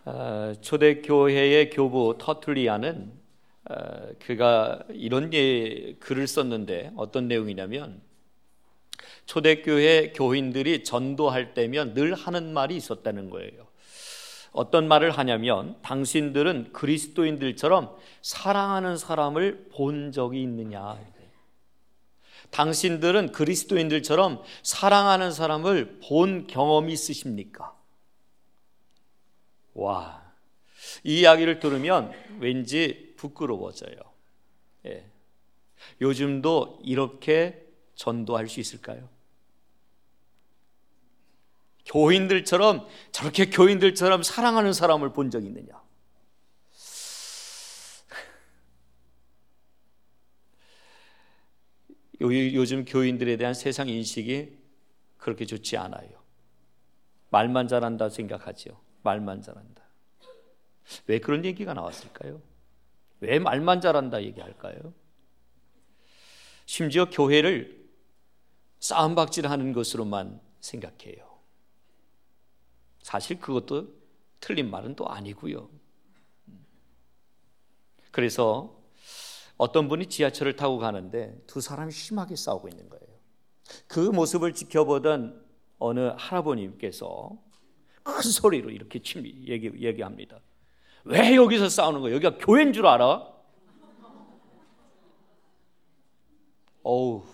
초대교회의 교부 터툴리안은 그가 이런 글을 썼는데 어떤 내용이냐면 초대교회 교인들이 전도할 때면 늘 하는 말이 있었다는 거예요. 어떤 말을 하냐면 당신들은 그리스도인들처럼 사랑하는 사람을 본 적이 있느냐. 당신들은 그리스도인들처럼 사랑하는 사람을 본 경험이 있으십니까? 와, 이 이야기를 들으면 왠지 부끄러워져요. 예. 요즘도 이렇게 전도할 수 있을까요? 교인들처럼 저렇게 교인들처럼 사랑하는 사람을 본 적이 있느냐? 요즘 교인들에 대한 세상 인식이 그렇게 좋지 않아요. 말만 잘한다 생각하죠. 말만 잘한다. 왜 그런 얘기가 나왔을까요? 왜 말만 잘한다 얘기할까요? 심지어 교회를 싸움박질하는 것으로만 생각해요. 사실 그것도 틀린 말은 또 아니고요. 그래서 어떤 분이 지하철을 타고 가는데 두 사람이 심하게 싸우고 있는 거예요. 그 모습을 지켜보던 어느 할아버님께서 큰 소리로 이렇게 얘기합니다. 왜 여기서 싸우는 거예요? 여기가 교회인 줄 알아? 어우,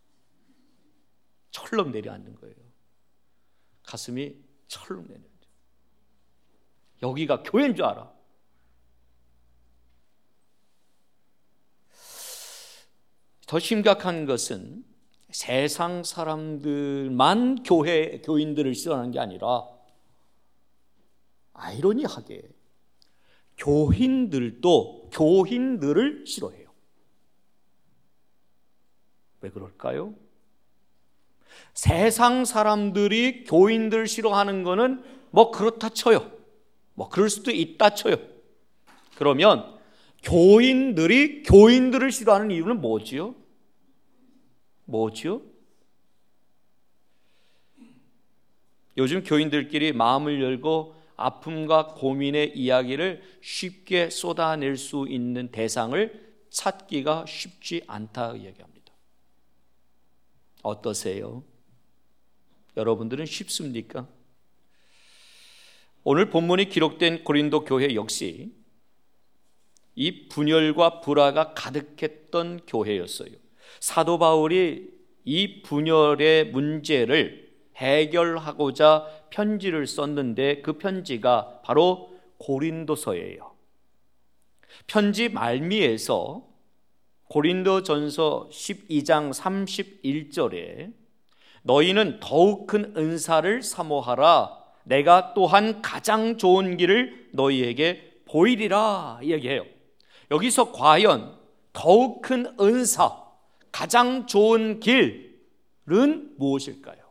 철렁 내려앉는 거예요. 가슴이 철렁 내려앉아. 여기가 교회인 줄 알아? 더 심각한 것은 세상 사람들만 교인들을 싫어하는 게 아니라 아이러니하게 교인들도 교인들을 싫어해요. 왜 그럴까요? 세상 사람들이 교인들 싫어하는 거는 뭐 그렇다 쳐요. 뭐 그럴 수도 있다 쳐요. 그러면 교인들이 교인들을 싫어하는 이유는 뭐지요? 요즘 교인들끼리 마음을 열고 아픔과 고민의 이야기를 쉽게 쏟아낼 수 있는 대상을 찾기가 쉽지 않다 이야기합니다. 어떠세요? 여러분들은 쉽습니까? 오늘 본문이 기록된 고린도 교회 역시 이 분열과 불화가 가득했던 교회였어요. 사도 바울이 이 분열의 문제를 해결하고자 편지를 썼는데 그 편지가 바로 고린도서예요. 편지 말미에서 고린도전서 12장 31절에 너희는 더욱 큰 은사를 사모하라. 내가 또한 가장 좋은 길을 너희에게 보이리라 얘기해요. 여기서 과연 더욱 큰 은사, 가장 좋은 길은 무엇일까요?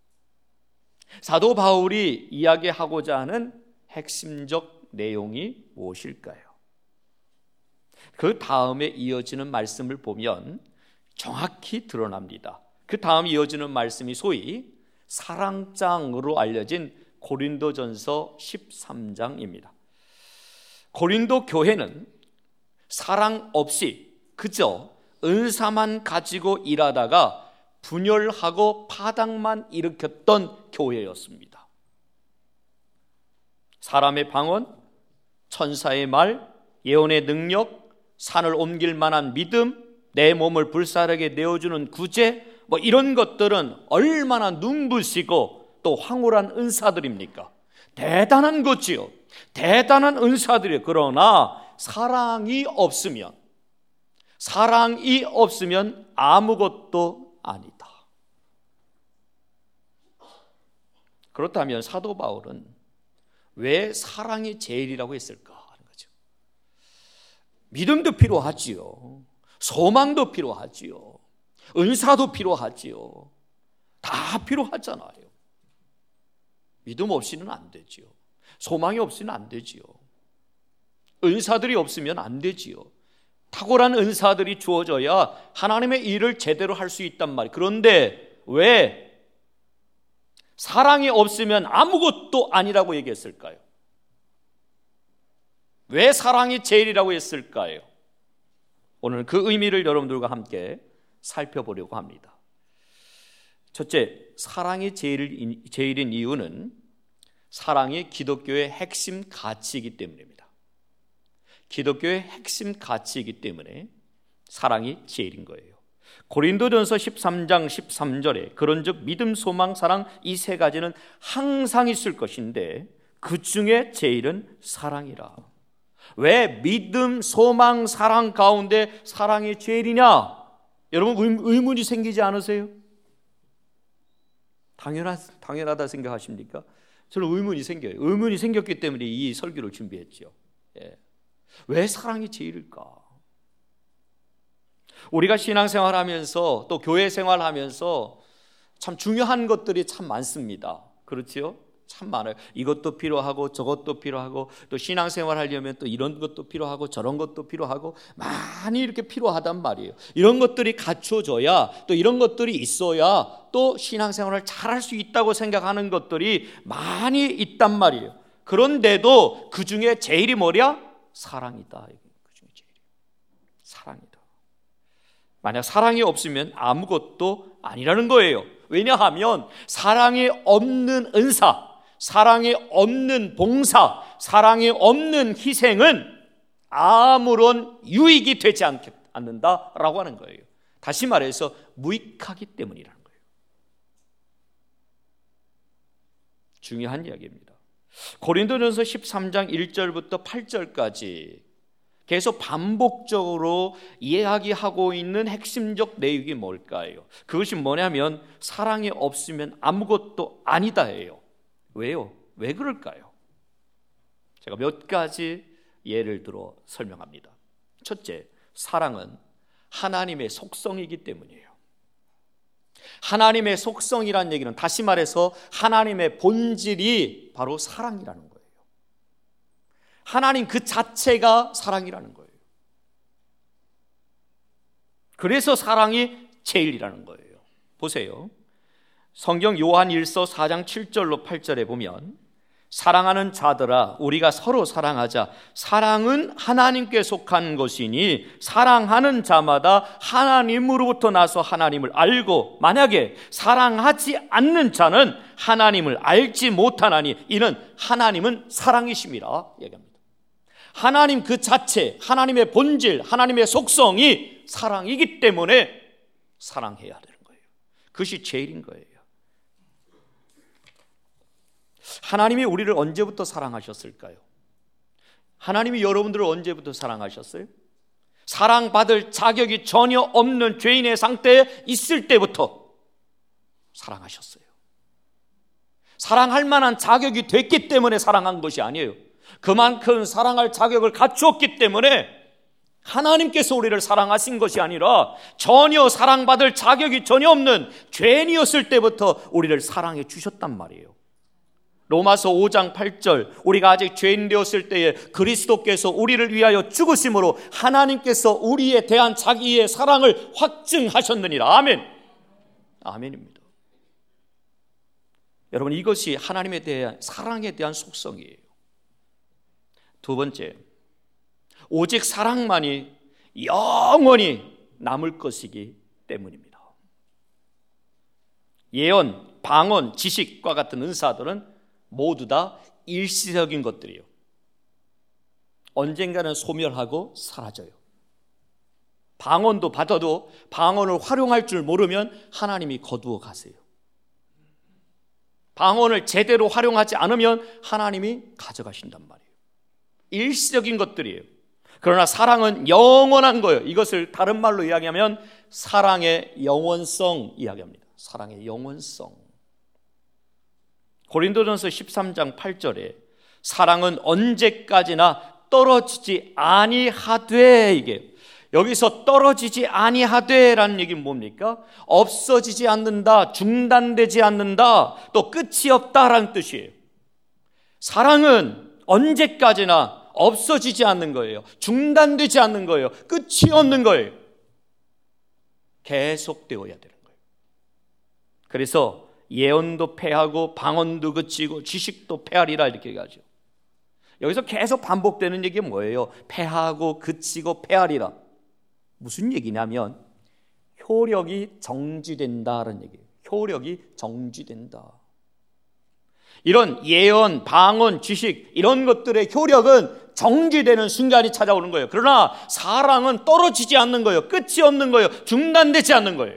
사도 바울이 이야기하고자 하는 핵심적 내용이 무엇일까요? 그 다음에 이어지는 말씀을 보면 정확히 드러납니다. 그 다음 이어지는 말씀이 소위 사랑장으로 알려진 고린도전서 13장입니다. 고린도 교회는 사랑 없이 그저 은사만 가지고 일하다가 분열하고 파당만 일으켰던 교회였습니다. 사람의 방언, 천사의 말, 예언의 능력, 산을 옮길 만한 믿음, 내 몸을 불사르게 내어주는 구제, 뭐 이런 것들은 얼마나 눈부시고 또 황홀한 은사들입니까? 대단한 거지요. 대단한 은사들이에요. 그러나 사랑이 없으면 아무것도 아니다. 그렇다면 사도 바울은 왜 사랑이 제일이라고 했을까 하는 거죠. 믿음도 필요하지요. 소망도 필요하지요. 은사도 필요하지요. 다 필요하잖아요. 믿음 없이는 안 되지요. 소망이 없이는 안 되지요. 은사들이 없으면 안 되지요. 탁월한 은사들이 주어져야 하나님의 일을 제대로 할 수 있단 말이에요. 그런데 왜 사랑이 없으면 아무것도 아니라고 얘기했을까요? 왜 사랑이 제일이라고 했을까요? 오늘 그 의미를 여러분들과 함께 살펴보려고 합니다. 첫째, 사랑이 제일인 이유는 사랑이 기독교의 핵심 가치이기 때문입니다. 기독교의 핵심 가치이기 때문에 사랑이 제일인 거예요. 고린도전서 13장 13절에 그런즉 믿음, 소망, 사랑 이 세 가지는 항상 있을 것인데 그 중에 제일은 사랑이라. 왜 믿음, 소망, 사랑 가운데 사랑이 제일이냐? 여러분 의문이 생기지 않으세요? 당연하다 생각하십니까? 저는 의문이 생겨요. 의문이 생겼기 때문에 이 설교를 준비했죠. 왜 사랑이 제일일까? 우리가 신앙생활하면서 또 교회 생활하면서 참 중요한 것들이 참 많습니다. 그렇지요? 참 많아요. 이것도 필요하고 저것도 필요하고 또 신앙생활 하려면 또 이런 것도 필요하고 저런 것도 필요하고 많이 이렇게 필요하단 말이에요. 이런 것들이 갖춰져야 또 이런 것들이 있어야 또 신앙생활을 잘할 수 있다고 생각하는 것들이 많이 있단 말이에요. 그런데도 그 중에 제일이 뭐냐? 사랑이다. 그 중에 제일이 사랑이다. 만약 사랑이 없으면 아무것도 아니라는 거예요. 왜냐하면 사랑이 없는 은사, 사랑이 없는 봉사, 사랑이 없는 희생은 아무런 유익이 되지 않는다라고 하는 거예요. 다시 말해서 무익하기 때문이라는 거예요. 중요한 이야기입니다. 고린도전서 13장 1절부터 8절까지 계속 반복적으로 이야기하고 있는 핵심적 내용이 뭘까요? 그것이 뭐냐면 사랑이 없으면 아무것도 아니다예요. 왜요? 왜 그럴까요? 제가 몇 가지 예를 들어 설명합니다. 첫째, 사랑은 하나님의 속성이기 때문이에요. 하나님의 속성이란 얘기는 다시 말해서 하나님의 본질이 바로 사랑이라는 거예요. 하나님 그 자체가 사랑이라는 거예요. 그래서 사랑이 제일이라는 거예요. 보세요. 성경 요한 1서 4장 7절로 8절에 보면 사랑하는 자들아 우리가 서로 사랑하자. 사랑은 하나님께 속한 것이니 사랑하는 자마다 하나님으로부터 나서 하나님을 알고 만약에 사랑하지 않는 자는 하나님을 알지 못하나니 이는 하나님은 사랑이심이라 얘기합니다. 하나님 그 자체, 하나님의 본질, 하나님의 속성이 사랑이기 때문에 사랑해야 되는 거예요. 그것이 제일인 거예요. 하나님이 우리를 언제부터 사랑하셨을까요? 하나님이 여러분들을 언제부터 사랑하셨어요? 사랑받을 자격이 전혀 없는 죄인의 상태에 있을 때부터 사랑하셨어요. 사랑할 만한 자격이 됐기 때문에 사랑한 것이 아니에요. 그만큼 사랑할 자격을 갖추었기 때문에 하나님께서 우리를 사랑하신 것이 아니라 전혀 사랑받을 자격이 전혀 없는 죄인이었을 때부터 우리를 사랑해 주셨단 말이에요. 로마서 5장 8절 우리가 아직 죄인 되었을 때에 그리스도께서 우리를 위하여 죽으심으로 하나님께서 우리에 대한 자기의 사랑을 확증하셨느니라. 아멘. 아멘입니다. 여러분 이것이 하나님에 대한 사랑에 대한 속성이에요. 두 번째, 오직 사랑만이 영원히 남을 것이기 때문입니다. 예언, 방언, 지식과 같은 은사들은 모두 다 일시적인 것들이에요. 언젠가는 소멸하고 사라져요. 방언도 받아도 방언을 활용할 줄 모르면 하나님이 거두어 가세요. 방언을 제대로 활용하지 않으면 하나님이 가져가신단 말이에요. 일시적인 것들이에요. 그러나 사랑은 영원한 거예요. 이것을 다른 말로 이야기하면 사랑의 영원성 이야기합니다. 사랑의 영원성. 고린도전서 13장 8절에 사랑은 언제까지나 떨어지지 아니하되, 이게 여기서 떨어지지 아니하되라는 얘기는 뭡니까? 없어지지 않는다, 중단되지 않는다, 또 끝이 없다라는 뜻이에요. 사랑은 언제까지나 없어지지 않는 거예요. 중단되지 않는 거예요. 끝이 없는 거예요. 계속되어야 되는 거예요. 그래서 예언도 패하고 방언도 그치고 지식도 패하리라 이렇게 얘기하죠. 여기서 계속 반복되는 얘기 뭐예요? 패하고 그치고 패하리라. 무슨 얘기냐면 효력이 정지된다는 얘기예요. 효력이 정지된다. 이런 예언, 방언, 지식 이런 것들의 효력은 정지되는 순간이 찾아오는 거예요. 그러나 사랑은 떨어지지 않는 거예요. 끝이 없는 거예요. 중단되지 않는 거예요.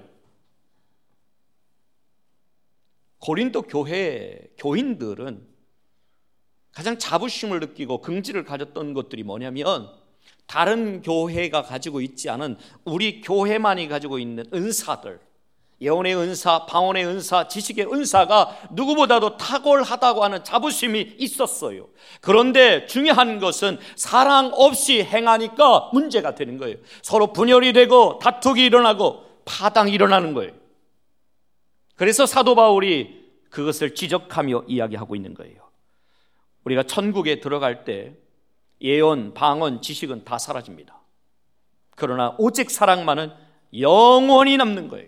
고린도 교회 교인들은 가장 자부심을 느끼고 긍지를 가졌던 것들이 뭐냐면 다른 교회가 가지고 있지 않은 우리 교회만이 가지고 있는 은사들, 예언의 은사, 방언의 은사, 지식의 은사가 누구보다도 탁월하다고 하는 자부심이 있었어요. 그런데 중요한 것은 사랑 없이 행하니까 문제가 되는 거예요. 서로 분열이 되고 다투기 일어나고 파당이 일어나는 거예요. 그래서 사도 바울이 그것을 지적하며 이야기하고 있는 거예요. 우리가 천국에 들어갈 때 예언, 방언, 지식은 다 사라집니다. 그러나 오직 사랑만은 영원히 남는 거예요.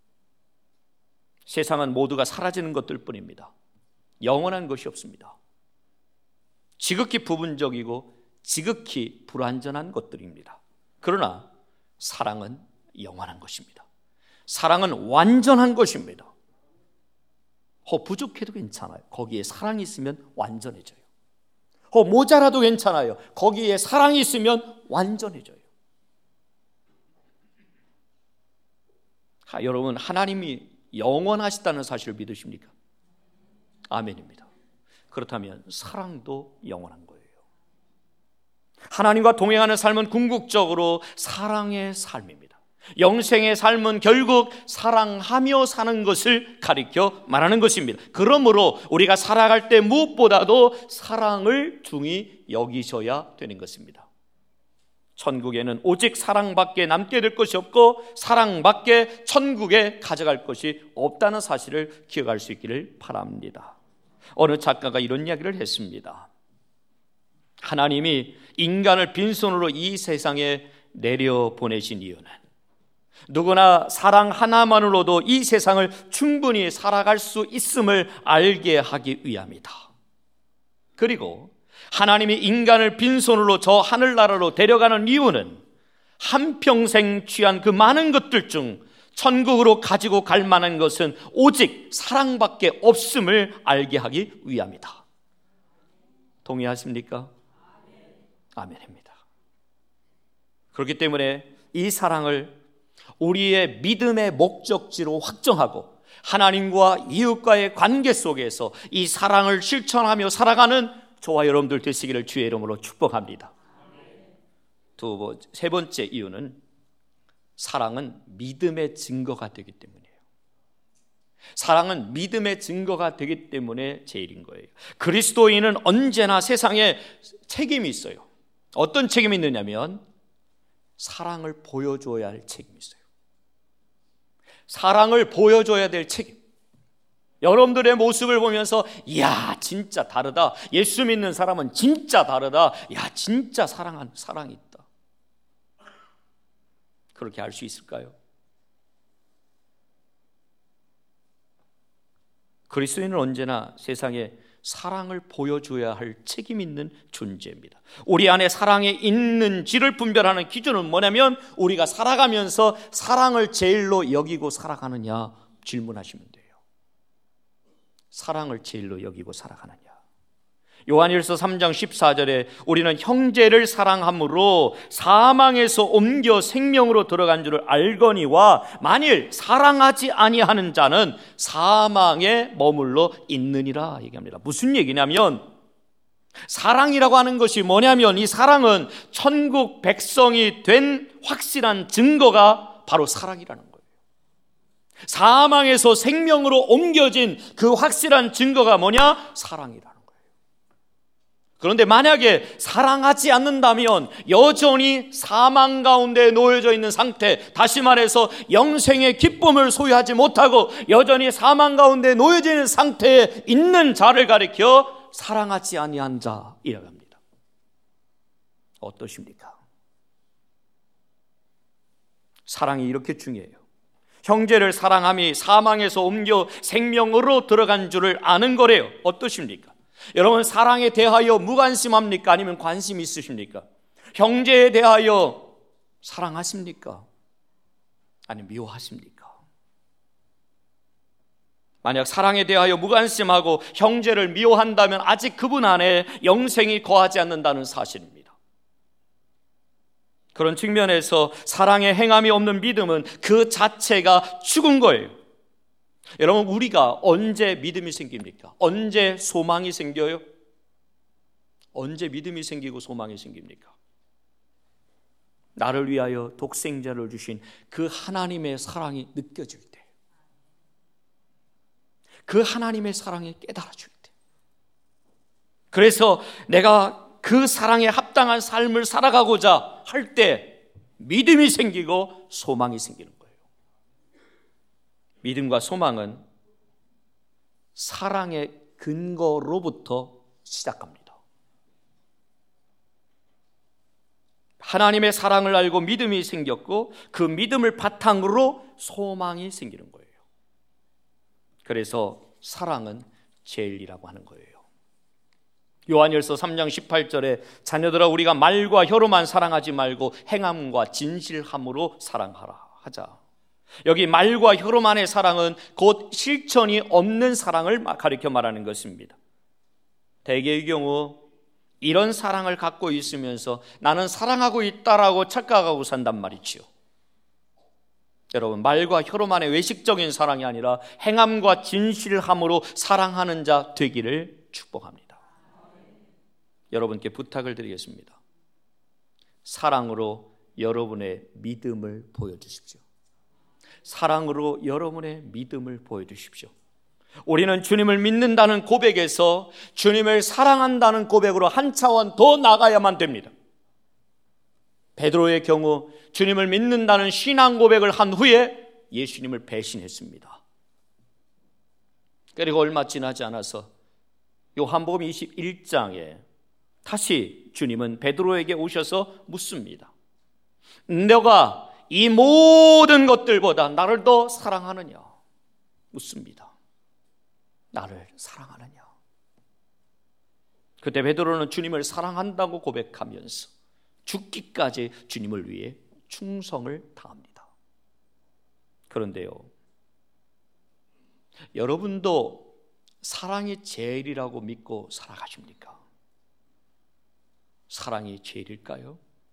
세상은 모두가 사라지는 것들 뿐입니다. 영원한 것이 없습니다. 지극히 부분적이고 지극히 불완전한 것들입니다. 그러나 사랑은 영원한 것입니다. 사랑은 완전한 것입니다. 부족해도 괜찮아요. 거기에 사랑이 있으면 완전해져요. 모자라도 괜찮아요. 거기에 사랑이 있으면 완전해져요. 여러분, 하나님이 영원하시다는 사실을 믿으십니까? 아멘입니다. 그렇다면 사랑도 영원한 거예요. 하나님과 동행하는 삶은 궁극적으로 사랑의 삶입니다. 영생의 삶은 결국 사랑하며 사는 것을 가리켜 말하는 것입니다. 그러므로 우리가 살아갈 때 무엇보다도 사랑을 중히 여기셔야 되는 것입니다. 천국에는 오직 사랑밖에 남게 될 것이 없고 사랑밖에 천국에 가져갈 것이 없다는 사실을 기억할 수 있기를 바랍니다. 어느 작가가 이런 이야기를 했습니다. 하나님이 인간을 빈손으로 이 세상에 내려보내신 이유는 누구나 사랑 하나만으로도 이 세상을 충분히 살아갈 수 있음을 알게 하기 위함이다. 그리고 하나님이 인간을 빈손으로 저 하늘나라로 데려가는 이유는 한평생 취한 그 많은 것들 중 천국으로 가지고 갈 만한 것은 오직 사랑밖에 없음을 알게 하기 위함이다. 동의하십니까? 아멘입니다. 그렇기 때문에 이 사랑을 우리의 믿음의 목적지로 확정하고 하나님과 이웃과의 관계 속에서 이 사랑을 실천하며 살아가는 저와 여러분들 되시기를 주의 이름으로 축복합니다. 세 번째 이유는 사랑은 믿음의 증거가 되기 때문이에요. 사랑은 믿음의 증거가 되기 때문에 제일인 거예요. 그리스도인은 언제나 세상에 책임이 있어요. 어떤 책임이 있느냐면 사랑을 보여줘야 할 책임이 있어요. 사랑을 보여줘야 될 책임. 여러분들의 모습을 보면서 이야 진짜 다르다. 예수 믿는 사람은 진짜 다르다. 야 진짜 사랑이 있다. 그렇게 알 수 있을까요? 그리스도인은 언제나 세상에 사랑을 보여줘야 할 책임 있는 존재입니다. 우리 안에 사랑이 있는지를 분별하는 기준은 뭐냐면 우리가 살아가면서 사랑을 제일로 여기고 살아가느냐 질문하시면 돼요. 사랑을 제일로 여기고 살아가느냐. 요한일서 3장 14절에 우리는 형제를 사랑함으로 사망에서 옮겨 생명으로 들어간 줄을 알거니와 만일 사랑하지 아니하는 자는 사망에 머물러 있느니라 얘기합니다. 무슨 얘기냐면 사랑이라고 하는 것이 뭐냐면 이 사랑은 천국 백성이 된 확실한 증거가 바로 사랑이라는 거예요. 사망에서 생명으로 옮겨진 그 확실한 증거가 뭐냐? 사랑이라는 거예요. 그런데 만약에 사랑하지 않는다면 여전히 사망 가운데 놓여져 있는 상태, 다시 말해서 영생의 기쁨을 소유하지 못하고 여전히 사망 가운데 놓여져 있는 상태에 있는 자를 가리켜 사랑하지 아니한 자이라고 합니다. 어떠십니까? 사랑이 이렇게 중요해요. 형제를 사랑함이 사망에서 옮겨 생명으로 들어간 줄을 아는 거래요. 어떠십니까? 여러분, 사랑에 대하여 무관심합니까? 아니면 관심 있으십니까? 형제에 대하여 사랑하십니까? 아니면 미워하십니까? 만약 사랑에 대하여 무관심하고 형제를 미워한다면 아직 그분 안에 영생이 거하지 않는다는 사실입니다. 그런 측면에서 사랑의 행함이 없는 믿음은 그 자체가 죽은 거예요. 여러분, 우리가 언제 믿음이 생깁니까? 언제 소망이 생겨요? 언제 믿음이 생기고 소망이 생깁니까? 나를 위하여 독생자를 주신 그 하나님의 사랑이 느껴질 때, 그 하나님의 사랑이 깨달아질 때, 그래서 내가 그 사랑에 합당한 삶을 살아가고자 할 때 믿음이 생기고 소망이 생기는 거예요. 믿음과 소망은 사랑의 근거로부터 시작합니다. 하나님의 사랑을 알고 믿음이 생겼고 그 믿음을 바탕으로 소망이 생기는 거예요. 그래서 사랑은 제일이라고 하는 거예요. 요한일서 3장 18절에 자녀들아 우리가 말과 혀로만 사랑하지 말고 행함과 진실함으로 사랑하라 하자. 여기 말과 혀로만의 사랑은 곧 실천이 없는 사랑을 가리켜 말하는 것입니다. 대개의 경우 이런 사랑을 갖고 있으면서 나는 사랑하고 있다라고 착각하고 산단 말이지요. 여러분, 말과 혀로만의 외식적인 사랑이 아니라 행함과 진실함으로 사랑하는 자 되기를 축복합니다. 여러분께 부탁을 드리겠습니다. 사랑으로 여러분의 믿음을 보여주십시오. 사랑으로 여러분의 믿음을 보여주십시오. 우리는 주님을 믿는다는 고백에서 주님을 사랑한다는 고백으로 한 차원 더 나가야만 됩니다. 베드로의 경우 주님을 믿는다는 신앙 고백을 한 후에 예수님을 배신했습니다. 그리고 얼마 지나지 않아서 요한복음 21장에 다시 주님은 베드로에게 오셔서 묻습니다. 너가 이 모든 것들보다 나를 더 사랑하느냐? 묻습니다. 나를 사랑하느냐? 그때 베드로는 주님을 사랑한다고 고백하면서 죽기까지 주님을 위해 충성을 다합니다. 그런데요, 여러분도 사랑이 제일이라고 믿고 살아가십니까? 사랑이 제일일까요?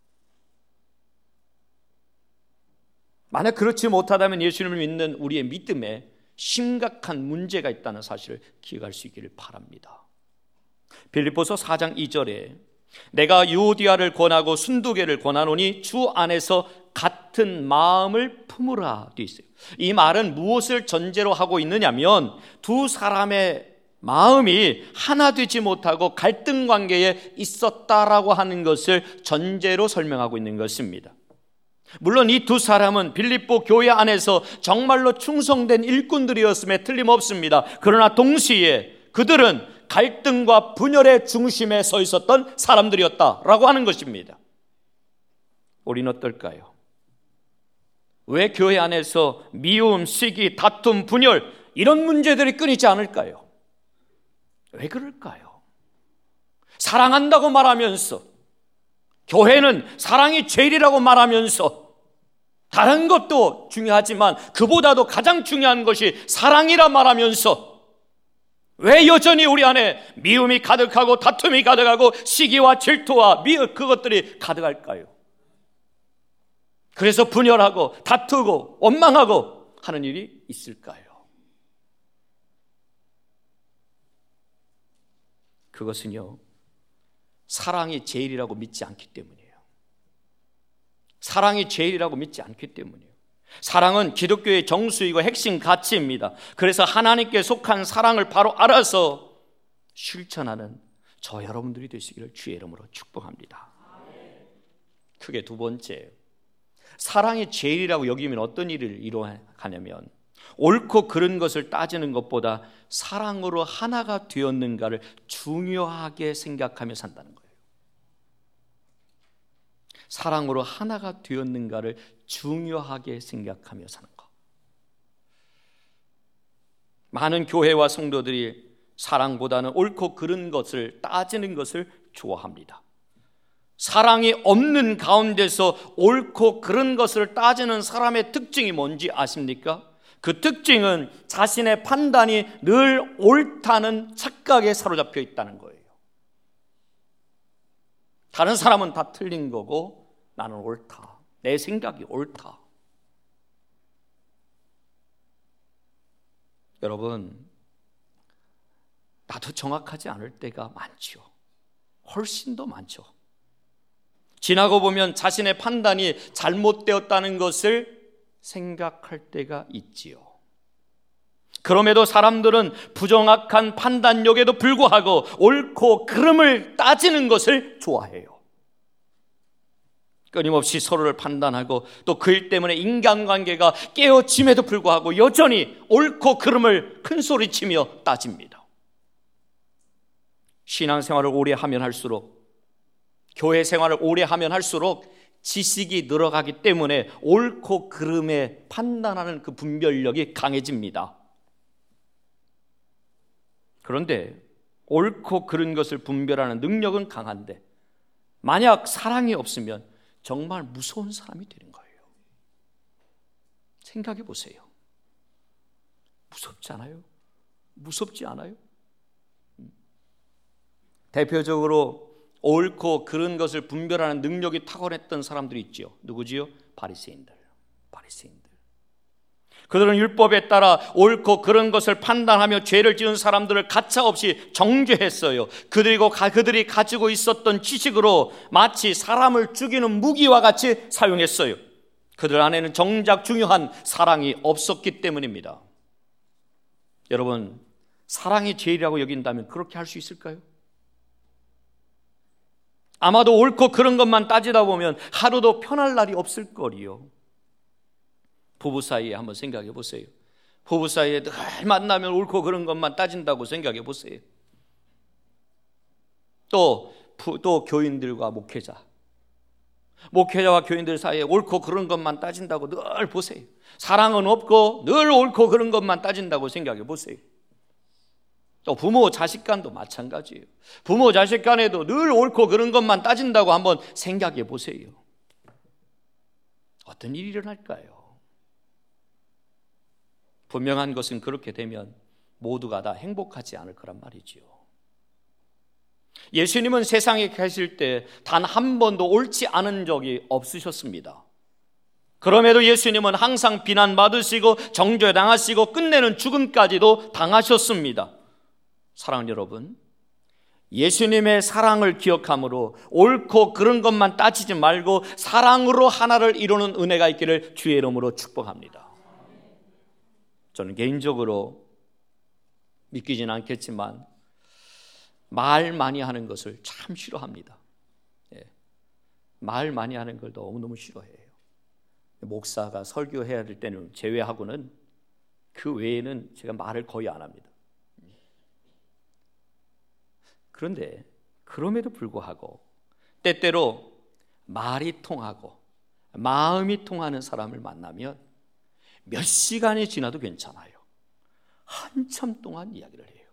만약 그렇지 못하다면 예수님을 믿는 우리의 믿음에 심각한 문제가 있다는 사실을 기억할 수 있기를 바랍니다. 빌립보서 4장 2절에 내가 유오디아를 권하고 순두개를 권하노니 주 안에서 같은 마음을 품으라 되어 있어요. 이 말은 무엇을 전제로 하고 있느냐면 두 사람의 마음이 하나 되지 못하고 갈등 관계에 있었다라고 하는 것을 전제로 설명하고 있는 것입니다. 물론 이 두 사람은 빌립보 교회 안에서 정말로 충성된 일꾼들이었음에 틀림없습니다. 그러나 동시에 그들은 갈등과 분열의 중심에 서 있었던 사람들이었다라고 하는 것입니다. 우리는 어떨까요? 왜 교회 안에서 미움, 시기, 다툼, 분열 이런 문제들이 끊이지 않을까요? 왜 그럴까요? 사랑한다고 말하면서, 교회는 사랑이 제일이라고 말하면서, 다른 것도 중요하지만 그보다도 가장 중요한 것이 사랑이라 말하면서 왜 여전히 우리 안에 미움이 가득하고 다툼이 가득하고 시기와 질투와 그것들이 가득할까요? 그래서 분열하고 다투고 원망하고 하는 일이 있을까요? 그것은요, 사랑이 제일이라고 믿지 않기 때문이에요. 사랑이 제일이라고 믿지 않기 때문이에요. 사랑은 기독교의 정수이고 핵심 가치입니다. 그래서 하나님께 속한 사랑을 바로 알아서 실천하는 저 여러분들이 되시기를 주의 이름으로 축복합니다. 크게 두 번째, 사랑이 제일이라고 여기면 어떤 일을 이루어가냐면 옳고 그른 것을 따지는 것보다 사랑으로 하나가 되었는가를 중요하게 생각하며 산다는 거예요. 사랑으로 하나가 되었는가를 중요하게 생각하며 사는 것. 많은 교회와 성도들이 사랑보다는 옳고 그른 것을 따지는 것을 좋아합니다. 사랑이 없는 가운데서 옳고 그른 것을 따지는 사람의 특징이 뭔지 아십니까? 그 특징은 자신의 판단이 늘 옳다는 착각에 사로잡혀 있다는 거예요. 다른 사람은 다 틀린 거고 나는 옳다. 내 생각이 옳다. 여러분, 나도 정확하지 않을 때가 많죠. 훨씬 더 많죠. 지나고 보면 자신의 판단이 잘못되었다는 것을 생각할 때가 있지요. 그럼에도 사람들은 부정확한 판단력에도 불구하고 옳고 그름을 따지는 것을 좋아해요. 끊임없이 서로를 판단하고 또 그 일 때문에 인간관계가 깨어짐에도 불구하고 여전히 옳고 그름을 큰소리치며 따집니다. 신앙생활을 오래 하면 할수록, 교회 생활을 오래 하면 할수록 지식이 늘어가기 때문에 옳고 그름에 판단하는 그 분별력이 강해집니다. 그런데 옳고 그른 것을 분별하는 능력은 강한데 만약 사랑이 없으면 정말 무서운 사람이 되는 거예요. 생각해 보세요. 무섭지 않아요? 무섭지 않아요? 대표적으로 옳고 그른 것을 분별하는 능력이 탁월했던 사람들이 있죠. 누구지요? 바리새인들. 그들은 율법에 따라 옳고 그른 것을 판단하며 죄를 지은 사람들을 가차없이 정죄했어요. 그들이 가지고 있었던 지식으로 마치 사람을 죽이는 무기와 같이 사용했어요. 그들 안에는 정작 중요한 사랑이 없었기 때문입니다. 여러분, 사랑이 죄이라고 여긴다면 그렇게 할 수 있을까요? 아마도 옳고 그런 것만 따지다 보면 하루도 편할 날이 없을 거리요. 부부 사이에 한번 생각해 보세요. 부부 사이에 늘 만나면 옳고 그런 것만 따진다고 생각해 보세요. 또 교인들과 목회자와 교인들 사이에 옳고 그런 것만 따진다고 늘 보세요. 사랑은 없고 늘 옳고 그런 것만 따진다고 생각해 보세요. 또 부모 자식 간도 마찬가지예요. 부모 자식 간에도 늘 옳고 그런 것만 따진다고 한번 생각해 보세요. 어떤 일이 일어날까요? 분명한 것은 그렇게 되면 모두가 다 행복하지 않을 거란 말이지요. 예수님은 세상에 계실 때 단 한 번도 옳지 않은 적이 없으셨습니다. 그럼에도 예수님은 항상 비난받으시고 정죄당하시고 끝내는 죽음까지도 당하셨습니다. 사랑하는 여러분, 예수님의 사랑을 기억함으로 옳고 그런 것만 따지지 말고 사랑으로 하나를 이루는 은혜가 있기를 주의 이름으로 축복합니다. 저는 개인적으로 믿기진 않겠지만 말 많이 하는 것을 참 싫어합니다. 말 많이 하는 걸 너무너무 싫어해요. 목사가 설교해야 될 때는 제외하고는 그 외에는 제가 말을 거의 안 합니다. 그런데 그럼에도 불구하고 때때로 말이 통하고 마음이 통하는 사람을 만나면 몇 시간이 지나도 괜찮아요. 한참 동안 이야기를 해요.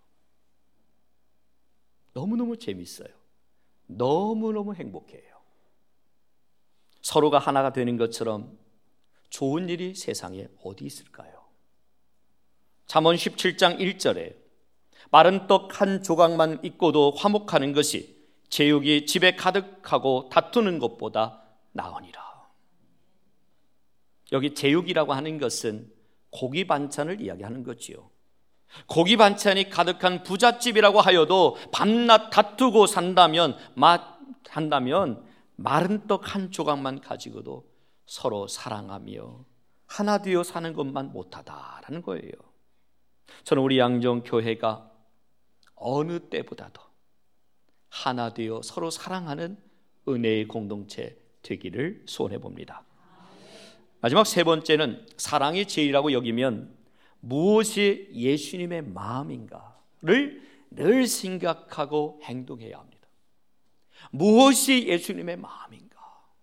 너무너무 재밌어요. 너무너무 행복해요. 서로가 하나가 되는 것처럼 좋은 일이 세상에 어디 있을까요? 잠언 17장 1절에 마른 떡 한 조각만 있고도 화목하는 것이 제육이 집에 가득하고 다투는 것보다 나으니라. 여기 제육이라고 하는 것은 고기 반찬을 이야기하는 거지요. 고기 반찬이 가득한 부잣집이라고 하여도 밤낮 다투고 산다면 마른 떡 한 조각만 가지고도 서로 사랑하며 하나 되어 사는 것만 못하다라는 거예요. 저는 우리 양정교회가 어느 때보다도 하나 되어 서로 사랑하는 은혜의 공동체 되기를 소원해 봅니다. 마지막 세 번째는 사랑이 제일이라고 여기면 무엇이 예수님의 마음인가를 늘 생각하고 행동해야 합니다. 무엇이 예수님의 마음인가?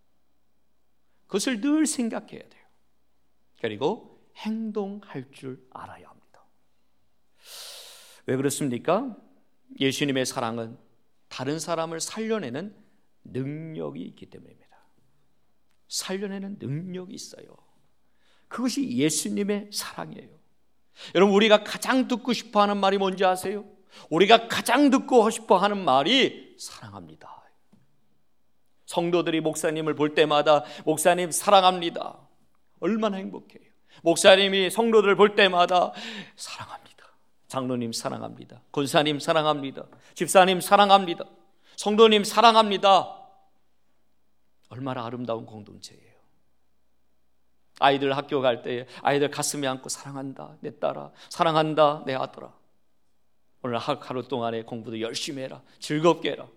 그것을 늘 생각해야 돼요. 그리고 행동할 줄 알아야 합니다. 왜 그렇습니까? 예수님의 사랑은 다른 사람을 살려내는 능력이 있기 때문입니다. 살려내는 능력이 있어요. 그것이 예수님의 사랑이에요. 여러분, 우리가 가장 듣고 싶어하는 말이 뭔지 아세요? 우리가 가장 듣고 싶어하는 말이 사랑합니다. 성도들이 목사님을 볼 때마다 목사님 사랑합니다. 얼마나 행복해요. 목사님이 성도들을 볼 때마다 사랑합니다. 장로님 사랑합니다. 권사님 사랑합니다. 집사님 사랑합니다. 성도님 사랑합니다. 얼마나 아름다운 공동체예요. 아이들 학교 갈 때 아이들 가슴에 안고 사랑한다 내 딸아, 사랑한다 내 아들아, 오늘 하루 동안의 공부도 열심히 해라, 즐겁게 해라.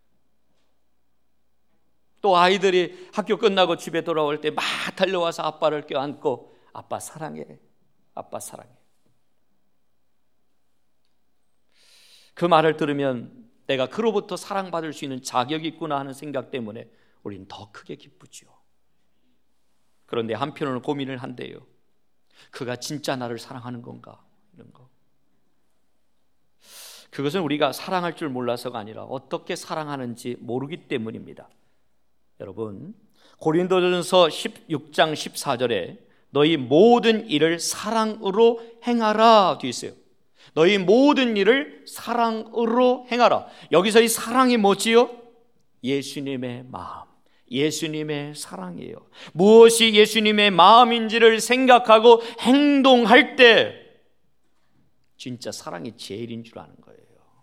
또 아이들이 학교 끝나고 집에 돌아올 때 막 달려와서 아빠를 껴안고 아빠 사랑해, 아빠 사랑해. 그 말을 들으면 내가 그로부터 사랑받을 수 있는 자격이 있구나 하는 생각 때문에 우리는 더 크게 기쁘죠. 그런데 한편으로는 고민을 한대요. 그가 진짜 나를 사랑하는 건가? 이런 거. 그것은 우리가 사랑할 줄 몰라서가 아니라 어떻게 사랑하는지 모르기 때문입니다. 여러분, 고린도전서 16장 14절에 너희 모든 일을 사랑으로 행하라 되어 있어요. 너희 모든 일을 사랑으로 행하라. 여기서 이 사랑이 뭐지요? 예수님의 마음, 예수님의 사랑이에요. 무엇이 예수님의 마음인지를 생각하고 행동할 때 진짜 사랑이 제일인 줄 아는 거예요.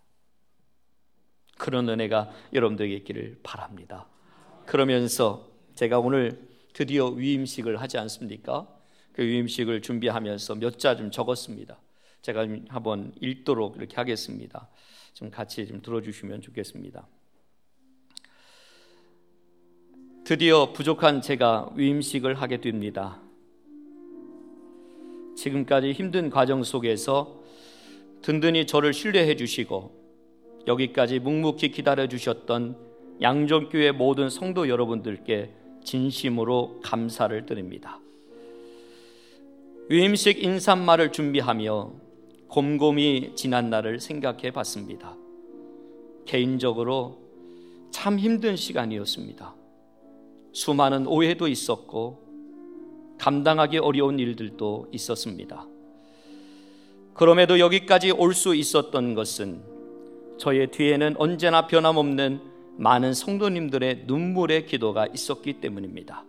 그런 은혜가 여러분들에게 있기를 바랍니다. 그러면서 제가 오늘 드디어 위임식을 하지 않습니까? 그 위임식을 준비하면서 몇 자 좀 적었습니다. 제가 한번 읽도록 이렇게 하겠습니다. 좀 같이 좀 들어주시면 좋겠습니다. 드디어 부족한 제가 위임식을 하게 됩니다. 지금까지 힘든 과정 속에서 든든히 저를 신뢰해 주시고 여기까지 묵묵히 기다려 주셨던 양정교회 모든 성도 여러분들께 진심으로 감사를 드립니다. 위임식 인사말을 준비하며 곰곰이 지난 날을 생각해 봤습니다. 개인적으로 참 힘든 시간이었습니다. 수많은 오해도 있었고 감당하기 어려운 일들도 있었습니다. 그럼에도 여기까지 올 수 있었던 것은 저의 뒤에는 언제나 변함없는 많은 성도님들의 눈물의 기도가 있었기 때문입니다.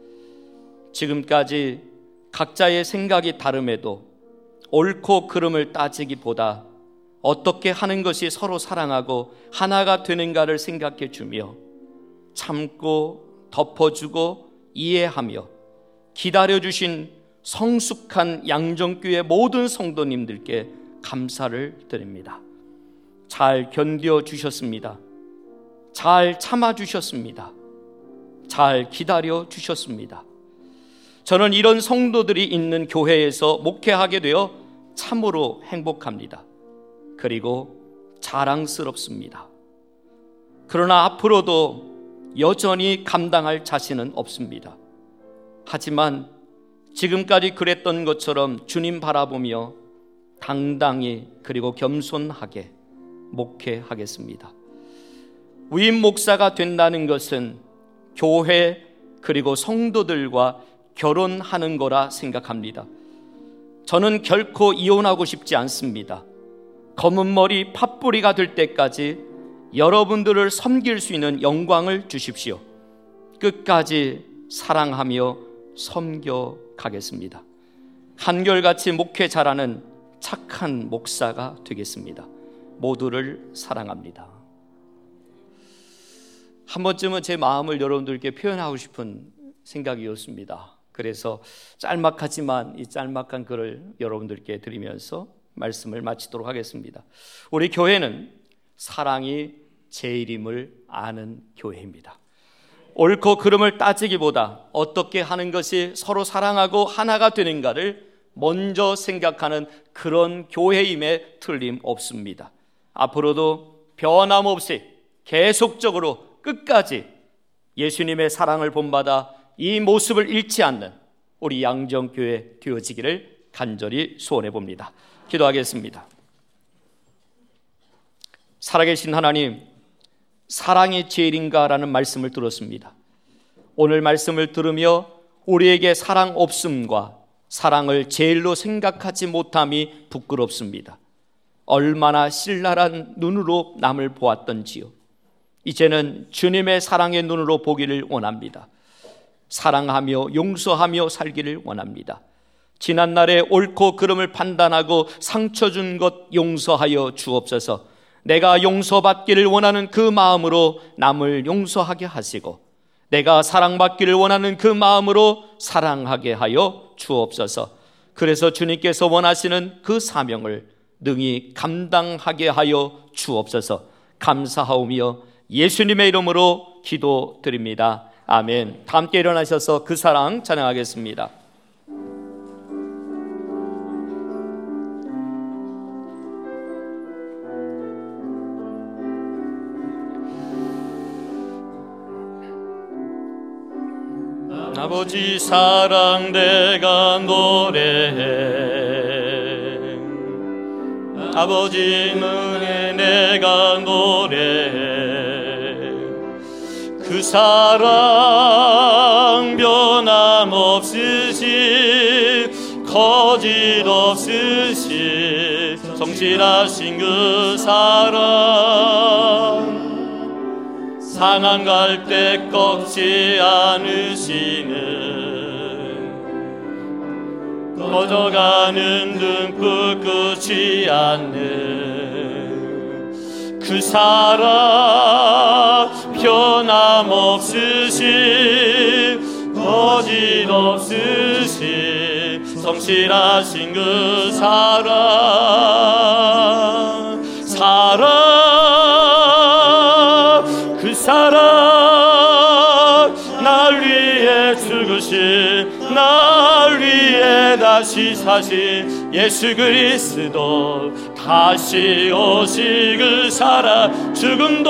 지금까지 각자의 생각이 다름에도 옳고 그름을 따지기보다 어떻게 하는 것이 서로 사랑하고 하나가 되는가를 생각해 주며 참고 덮어주고 이해하며 기다려주신 성숙한 양정교회 모든 성도님들께 감사를 드립니다. 잘 견뎌주셨습니다. 잘 참아주셨습니다. 잘 기다려주셨습니다. 저는 이런 성도들이 있는 교회에서 목회하게 되어 참으로 행복합니다. 그리고 자랑스럽습니다. 그러나 앞으로도 여전히 감당할 자신은 없습니다. 하지만 지금까지 그랬던 것처럼 주님 바라보며 당당히 그리고 겸손하게 목회하겠습니다. 위임 목사가 된다는 것은 교회 그리고 성도들과 결혼하는 거라 생각합니다. 저는 결코 이혼하고 싶지 않습니다. 검은 머리 팥뿌리가 될 때까지 여러분들을 섬길 수 있는 영광을 주십시오. 끝까지 사랑하며 섬겨 가겠습니다. 한결같이 목회 잘하는 착한 목사가 되겠습니다. 모두를 사랑합니다. 한 번쯤은 제 마음을 여러분들께 표현하고 싶은 생각이었습니다. 그래서 짤막하지만 이 짤막한 글을 여러분들께 드리면서 말씀을 마치도록 하겠습니다. 우리 교회는 사랑이 제일임을 아는 교회입니다. 옳고 그름을 따지기보다 어떻게 하는 것이 서로 사랑하고 하나가 되는가를 먼저 생각하는 그런 교회임에 틀림없습니다. 앞으로도 변함없이 계속적으로 끝까지 예수님의 사랑을 본받아 이 모습을 잃지 않는 우리 양정교회 되어지기를 간절히 소원해 봅니다. 기도하겠습니다. 살아계신 하나님, 사랑이 제일인가라는 말씀을 들었습니다. 오늘 말씀을 들으며 우리에게 사랑 없음과 사랑을 제일로 생각하지 못함이 부끄럽습니다. 얼마나 신랄한 눈으로 남을 보았던지요. 이제는 주님의 사랑의 눈으로 보기를 원합니다. 사랑하며 용서하며 살기를 원합니다. 지난날에 옳고 그름을 판단하고 상처 준 것 용서하여 주옵소서. 내가 용서받기를 원하는 그 마음으로 남을 용서하게 하시고, 내가 사랑받기를 원하는 그 마음으로 사랑하게 하여 주옵소서. 그래서 주님께서 원하시는 그 사명을 능히 감당하게 하여 주옵소서. 감사하오며 예수님의 이름으로 기도드립니다. 아멘. 다 함께 일어나셔서 그 사랑 찬양하겠습니다. 아버지 사랑 내가 노래해, 아버지 은혜 내가 노래해. 그 사랑 변함없으신 거짓 없으신 성실하신 그 사랑, 상한 갈 때 꺾지 않으시는, 꺼져가는 등불 끄지 않는 그 사랑, 변함없으신 거짓 없으신 성실하신 그 사랑, 그 사랑, 날 위해 죽으신, 날 위해 다시 사신 예수 그리스도, 다시 오실 그 사랑, 죽음도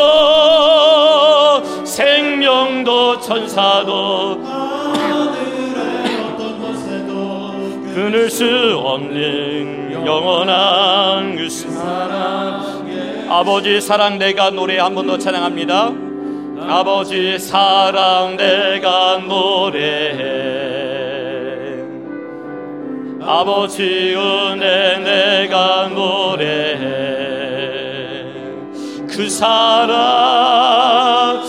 생명도 천사도 하늘의 어떤 곳에도 끊을 수 없는 영원한 그 사랑. 아버지 사랑 내가 노래 한 번 더 찬양합니다. 아버지 사랑 내가 노래해, 아버지 은혜 내가 노래해. 그 사랑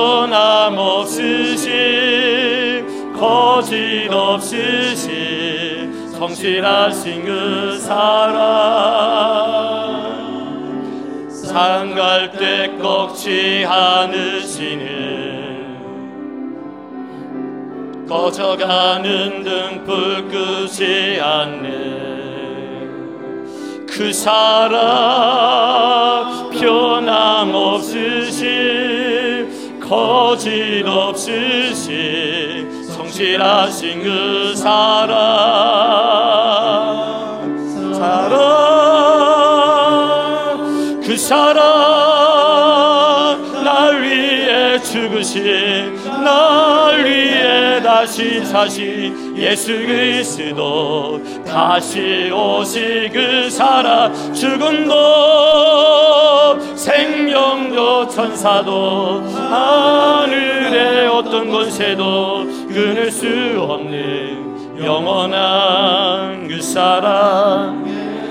변함없으신 거짓 없으신 성실하신 그 사랑, 상갈 때 꺾지 않으시는, 꺼져가는 등불 끄지 않는 그 사랑, 변함없으신 거짓 없으신 성실하신 그 사랑, 그 사랑, 날 위해 죽으신, 날 위해 다시 사신 예수 그리스도, 다시 오실 그 사랑, 죽음도 생명도 천사도 하늘의 어떤 권세도 끊을 수 없는 영원한 그 사랑.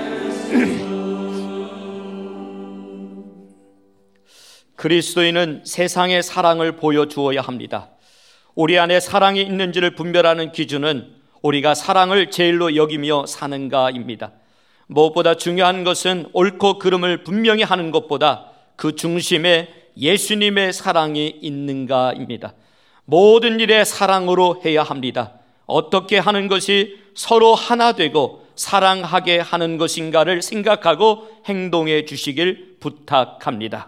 그리스도인은 세상의 사랑을 보여주어야 합니다. 우리 안에 사랑이 있는지를 분별하는 기준은 우리가 사랑을 제일로 여기며 사는가입니다. 무엇보다 중요한 것은 옳고 그름을 분명히 하는 것보다 그 중심에 예수님의 사랑이 있는가입니다. 모든 일에 사랑으로 해야 합니다. 어떻게 하는 것이 서로 하나 되고 사랑하게 하는 것인가를 생각하고 행동해 주시길 부탁합니다.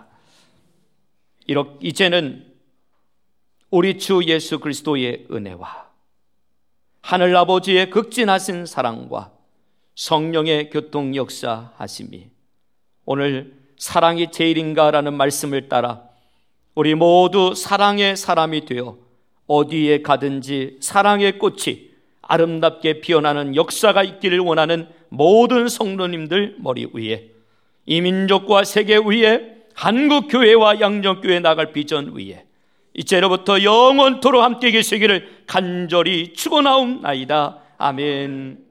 이제는 우리 주 예수 그리스도의 은혜와 하늘 아버지의 극진하신 사랑과 성령의 교통 역사하심이, 오늘 사랑이 제일인가라는 말씀을 따라 우리 모두 사랑의 사람이 되어 어디에 가든지 사랑의 꽃이 아름답게 피어나는 역사가 있기를 원하는 모든 성도님들 머리 위에, 이 민족과 세계 위에 한국 교회와 양정교회 나갈 비전 위에 이제로부터 영원토록 함께 계시기를 간절히 축원하옵나이다. 아멘.